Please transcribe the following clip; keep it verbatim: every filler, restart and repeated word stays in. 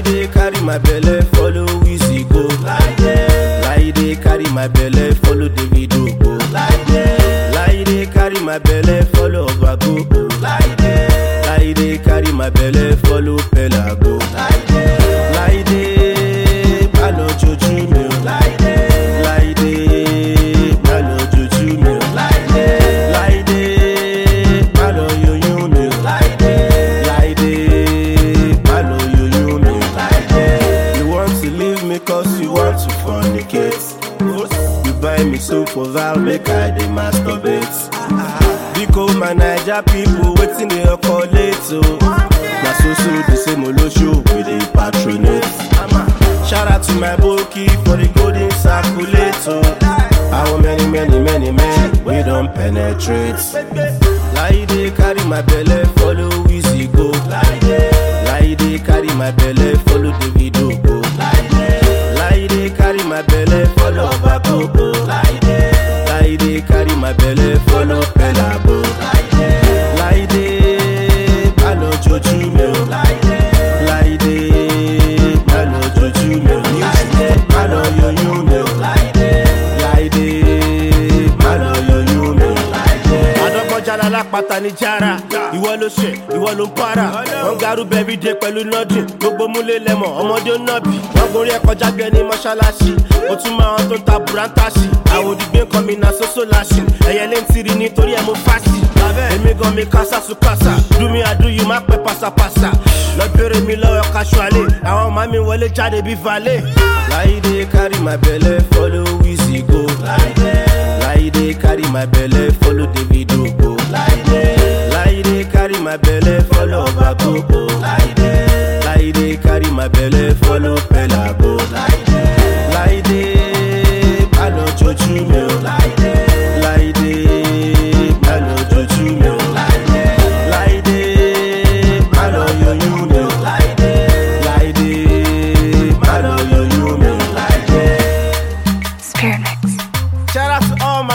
Laide carry my belle, follow Wizzy go. Laide, Laide carry my belle, follow Davido go. Laide, Laide carry my belle, follow Obago go. Laide, Laide carry my belle, follow Pella go. Laide, Laide, malo joju me. Laide, Laide, malo joju me. Laide, Laide, malo yoyo me. Laide, Laide, malo yoyo me. Laide, you want to leave me cause you want to fornicate. You buy me soap for Val, make I dey masturbate. Because my Naija people waiting they call late so. Na so so the same olosho with the patronate. Shout out to my bookie for the golden circulator. I want many many many men we don't penetrate. Laide carry my belle, follow Wizzy go. Laide, Laide carry my belle, follow Davido go. Laide, Laide carry my belle, follow Obago go. Laide, Laide carry my belle, follow Pella go. Laide, Laide, malo joju me. Laide, Laide, malo joju me. Laide, malo yoyo me. Laide, Laide, malo yoyo me. Laide. Adọ́gbọ́njà lálápàtà ní jára, ìwọ ló ṣe, ìwọ ló ń para. Wọ́n garú bẹ́bí dé pẹ̀lú nọ́dún, gbogbo múlé lẹ́mọ̀, ọmọdé ó nọ́bì. Wọ́n gorí ẹ̀kọ́ jágbe ní mọ́ṣáláṣí, ó tún máa wọn tó ta bùrántàṣì. Àwòdìgbé kan mi na sósó láṣì, ẹ̀yẹ lé ń tiri nítorí ẹ̀ mú fásì. Èmi gan mi kásá sùn kásá, do me I do you má pẹ́ pásápásá. Lọ bèrè mi lọ́wọ́ casually, àwọn ọmọ mi wọlé jáde bí valet. Laide carry my belle, follow Wizzy go. Laide, Laide carry my belle, follow Davido go. Laide, Laide carry my belle, follow Obago go. Laide, Laide carry my belle, follow Pella go.